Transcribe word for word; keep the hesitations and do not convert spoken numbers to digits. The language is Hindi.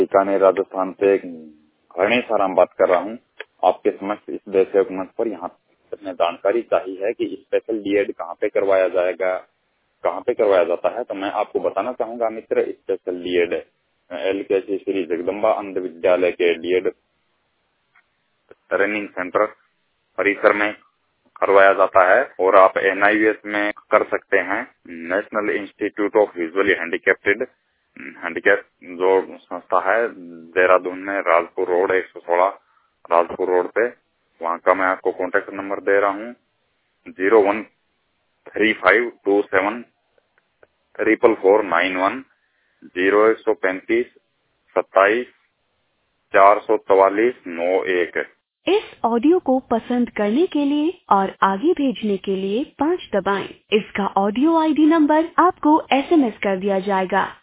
बीकानेर राजस्थान से गणेश आराम बात कर रहा हूँ। आपके समक्ष इस वैसे मंच पर यहाँ अपने जानकारी चाहिए है कि स्पेशल डीएड कहाँ पे करवाया जाएगा, कहाँ पे करवाया जाता है। तो मैं आपको बताना चाहूंगा मित्र, स्पेशल डीएड एल के सी श्री जगदम्बा अंध विद्यालय के डीएड ट्रेनिंग सेंटर परिसर में करवाया जाता है और आप एनआईवीएस में कर सकते हैं। National institute of visually handicapped handicap जो संस्था है देहरादून में, राजपुर रोड एक सौ सोलह राजपुर रोड पे, वहाँ का मैं आपको कॉन्टेक्ट नंबर दे रहा हूँ zero one three five two seven triple four nine one zero एक सौ पैंतीस सत्ताईस चार सौ चवालीस नौ एक। इस ऑडियो को पसंद करने के लिए और आगे भेजने के लिए पाँच दबाएं। इसका ऑडियो आईडी नंबर आपको एसएमएस कर दिया जाएगा।